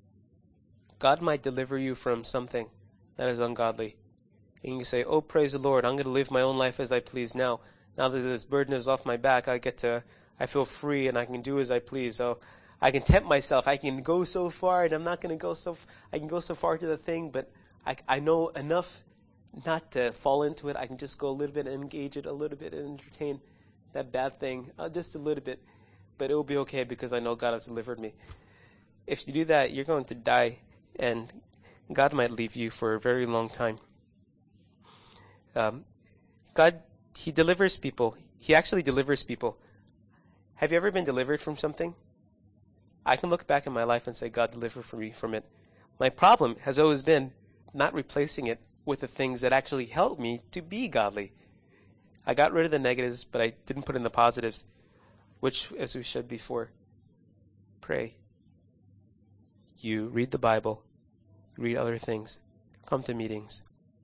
God might deliver you from something that is ungodly. And you say, oh, praise the Lord, I'm going to live my own life as I please now. Now that this burden is off my back, I feel free and I can do as I please. So I can tempt myself. I can go so far, and I'm not going to go I can go so far to the thing, but I know enough not to fall into it. I can just go a little bit and engage it a little bit and entertain that bad thing just a little bit, but it will be okay because I know God has delivered me. If you do that, you're going to die, and God might leave you for a very long time. God, He delivers people. He actually delivers people. Have you ever been delivered from something? I can look back in my life and say, God delivered me from it. My problem has always been not replacing it with the things that actually help me to be godly. I got rid of the negatives, but I didn't put in the positives, which, as we said before, pray. You read the Bible, read other things, come to meetings.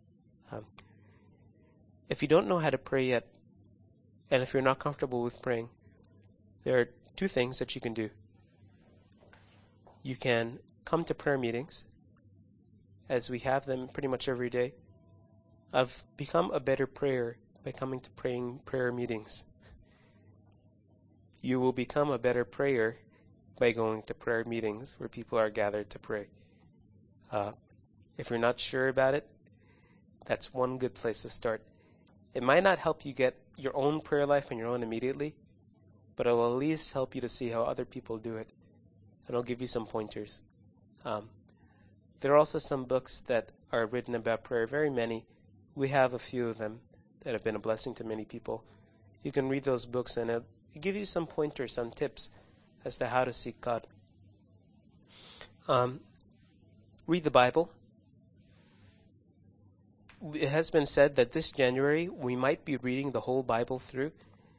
If you don't know how to pray yet, and if you're not comfortable with praying, there are two things that you can do. You can come to prayer meetings, as we have them pretty much every day. I've become a better prayer by coming to prayer meetings. You will become a better prayer by going to prayer meetings where people are gathered to pray. If you're not sure about it, that's one good place to start. It might not help you get your own prayer life and your own immediately, but it will at least help you to see how other people do it. And I'll give you some pointers. There are also some books that are written about prayer, very many. We have a few of them that have been a blessing to many people. You can read those books and it'll give you some pointers, some tips as to how to seek God. Read the Bible. It has been said that this January we might be reading the whole Bible through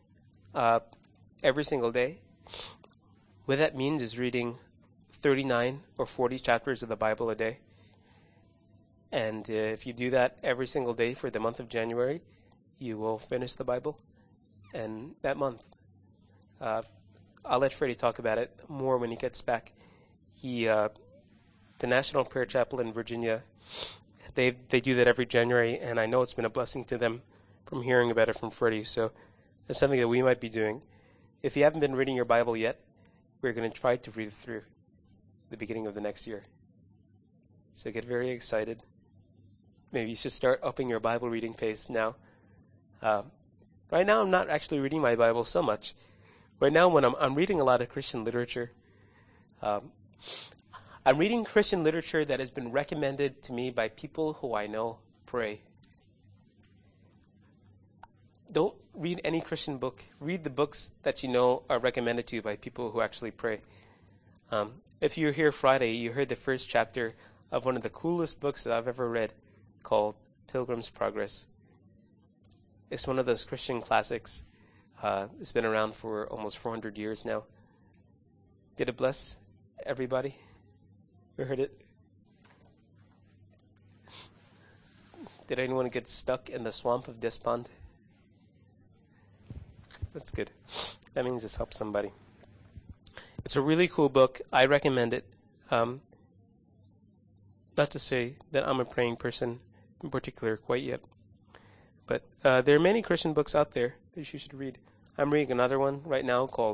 every single day. What that means is reading 39 or 40 chapters of the Bible a day. And if you do that every single day for the month of January, you will finish the Bible. And that month, I'll let Freddie talk about it more when he gets back. The National Prayer Chapel in Virginia, they do that every January, and I know it's been a blessing to them from hearing about it from Freddie. So it's something that we might be doing. If you haven't been reading your Bible yet, we're going to try to read it through the beginning of the next year. So get very excited. Maybe you should start upping your Bible reading pace now. Right now, I'm not actually reading my Bible so much. Right now, when I'm reading a lot of Christian literature, I'm reading Christian literature that has been recommended to me by people who I know pray. Don't read any Christian book. Read the books that you know are recommended to you by people who actually pray. If you were here Friday, you heard the first chapter of one of the coolest books that I've ever read called Pilgrim's Progress. It's one of those Christian classics. It's been around for almost 400 years now. Did it bless everybody who heard it? Did anyone get stuck in the swamp of despond? That's good. That means it's helped somebody. It's a really cool book. I recommend it. Not to say that I'm a praying person in particular quite yet. But there are many Christian books out there that you should read. I'm reading another one right now called,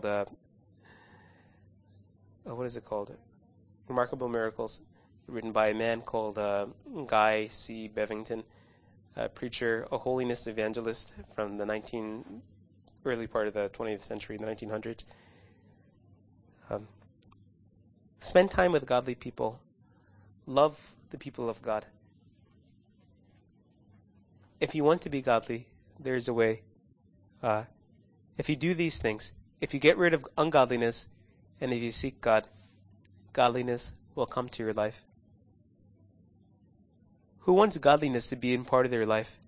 what is it called? Remarkable Miracles, written by a man called Guy C. Bevington, a preacher, a holiness evangelist from the early part of the 20th century, the 1900s. Spend time with godly people. Love the people of God. If you want to be godly, there's a way. If you do these things, if you get rid of ungodliness, and if you seek God, godliness will come to your life. Who wants godliness to be in part of their life?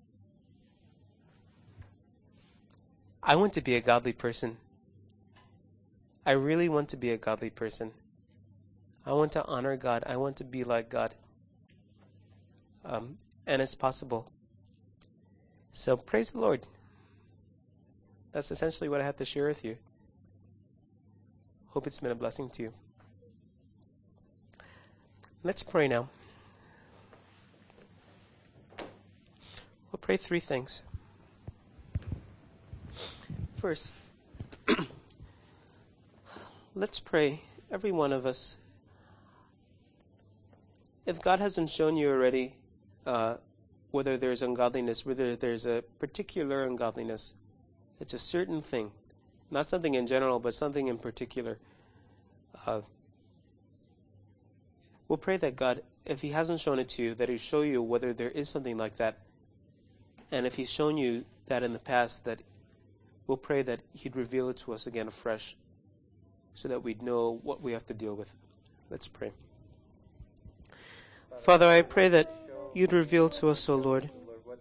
I want to be a godly person. I really want to be a godly person. I want to honor God. I want to be like God. And it's possible. So praise the Lord. That's essentially what I had to share with you. Hope it's been a blessing to you. Let's pray now. We'll pray three things. First, let's pray, every one of us. If God hasn't shown you already whether there's ungodliness, whether there's a particular ungodliness, it's a certain thing, not something in general, but something in particular. We'll pray that God, if He hasn't shown it to you, that He'll show you whether there is something like that. And if He's shown you that in the past, that we'll pray that He'd reveal it to us again afresh, so that we'd know what we have to deal with. Let's pray. Father, I pray that You'd reveal to us, O Lord.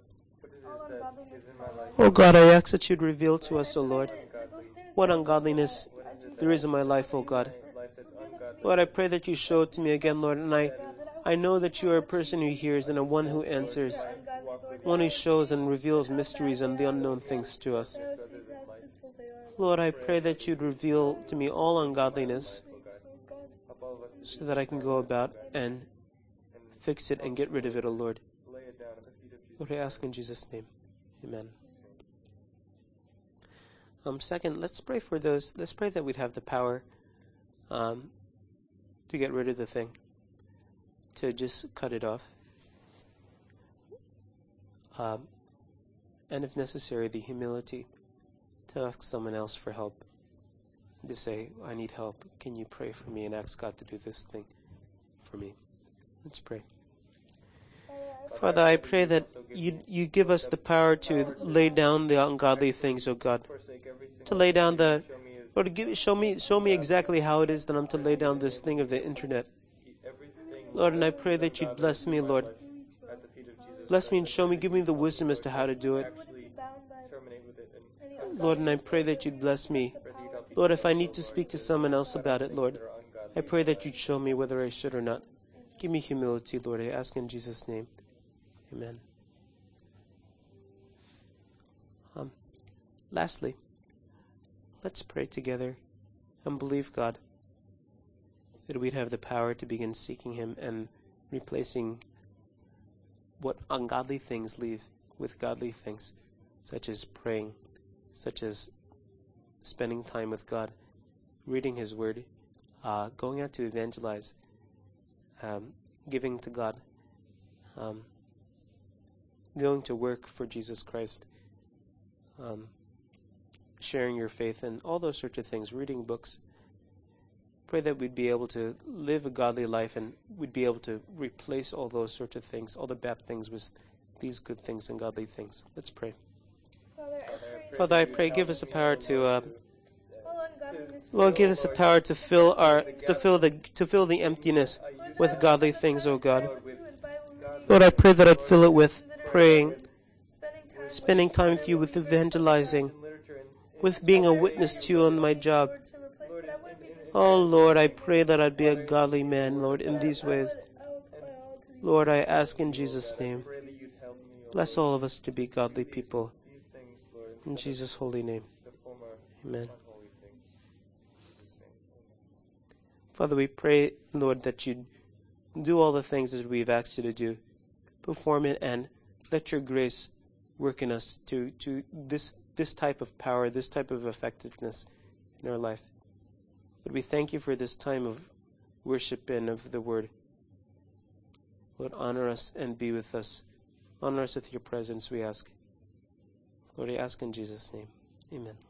Oh God, I ask that You'd reveal to us, O Lord, what ungodliness there is in my life, O God. Lord, I pray that You show it to me again, Lord, and I know that You are a person who hears and a one who answers, one who shows and reveals mysteries and the unknown things to us. Lord, I pray that You'd reveal to me all ungodliness so that I can go about and fix it and get rid of it, O Lord. Lord, I ask in Jesus' name. Amen. Second, let's pray that we'd have the power to get rid of the thing, to just cut it off. And if necessary, the humility to ask someone else for help, to say, I need help, can you pray for me, and ask God to do this thing for me. Let's pray. Father, I pray that you give us the power to lay down the ungodly things, O God. To lay down Lord, show me exactly how it is that I'm to lay down this thing of the internet. Lord, and I pray that You'd bless me, Lord. Bless me and show me, give me the wisdom as to how to do it. Lord, and I pray that You'd bless me. Lord, if I need to speak to someone else about it, Lord, I pray that You'd show me whether I should or not. Give me humility, Lord, I ask in Jesus' name. Amen. Lastly, let's pray together and believe God that we'd have the power to begin seeking Him and replacing what ungodly things leave with godly things, such as praying, such as spending time with God, reading His Word, going out to evangelize, giving to God, going to work for Jesus Christ, sharing your faith, and all those sorts of things, reading books. Pray that we'd be able to live a godly life and we'd be able to replace all those sorts of things, all the bad things with these good things and godly things. Let's pray. Father, I pray, give us the power to, Lord, give us the power to fill the emptiness with godly things, O God. Lord, I pray that I'd fill it with praying, spending time with you, with evangelizing, with being a witness to you on my job. Oh, Lord, I pray that I'd be a godly man, Lord, in these ways. Lord, I ask in Jesus' name, bless all of us to be godly people. In Jesus' holy name. Amen. Father, we pray, Lord, that you do all the things that we've asked you to do. Perform it and let your grace work in us to this type of power, this type of effectiveness in our life. Lord, we thank you for this time of worship and of the word. Lord, honor us and be with us. Honor us with your presence, we ask. Lord, I ask in Jesus' name. Amen.